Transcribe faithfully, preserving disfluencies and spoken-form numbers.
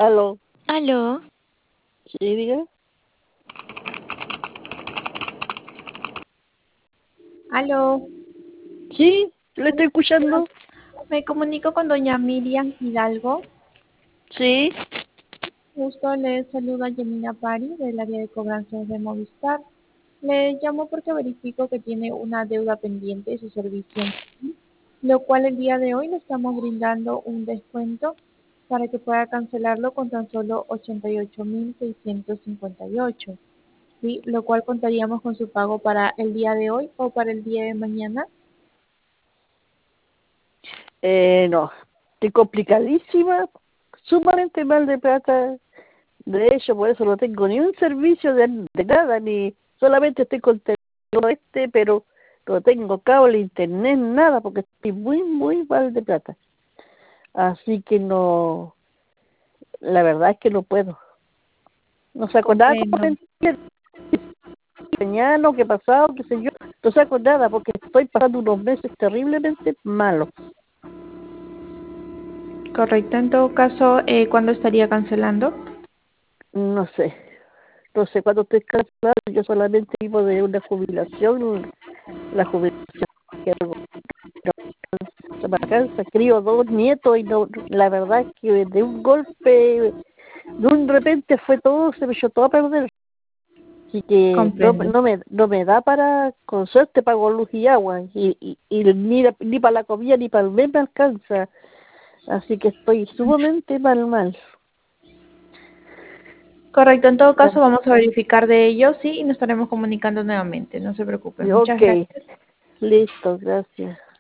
Aló, Aló, sí, diga. Aló, Sí, le estoy escuchando. me comunico con doña Miriam Hidalgo. Sí, Justo le saluda Yamina Pari del área de cobranzas de Movistar. Le llamo porque verifico que tiene una deuda pendiente de su servicio, lo cual el día de hoy le estamos brindando un descuento para que pueda cancelarlo con tan solo ochenta y ocho mil seiscientos cincuenta y ocho, ¿sí? Lo cual contaríamos con su pago para el día de hoy o para el día de mañana. eh, no, estoy complicadísima, sumamente mal de plata. De hecho, por eso no tengo ni un servicio de, de nada, ni solamente estoy con teléfono este, pero no tengo cable, internet, nada, porque estoy muy, muy mal de plata. Así que no, la verdad es que no puedo. No saco nada como Comprendo. mañana, qué pasado, qué sé yo. No saco nada porque estoy pasando unos meses terriblemente malos. Correcto, en todo caso, eh, ¿cuándo estaría cancelando? No sé, no sé cuándo estoy cansado, yo solamente vivo de una jubilación, la jubilación que algo se me alcanza, crío dos nietos y no, la verdad es que de un golpe, de un repente fue todo, se me echó todo a perder. Así que no, Comprendo. no me no me da para, con suerte pago luz y agua, y, y, y ni, ni para la comida ni para el mes me alcanza. Así que estoy sumamente mal, mal. Correcto, en todo Ya, caso vamos a verificar de ello, sí, y nos estaremos comunicando nuevamente, no se preocupe. Muchas ok, gracias. listo, gracias.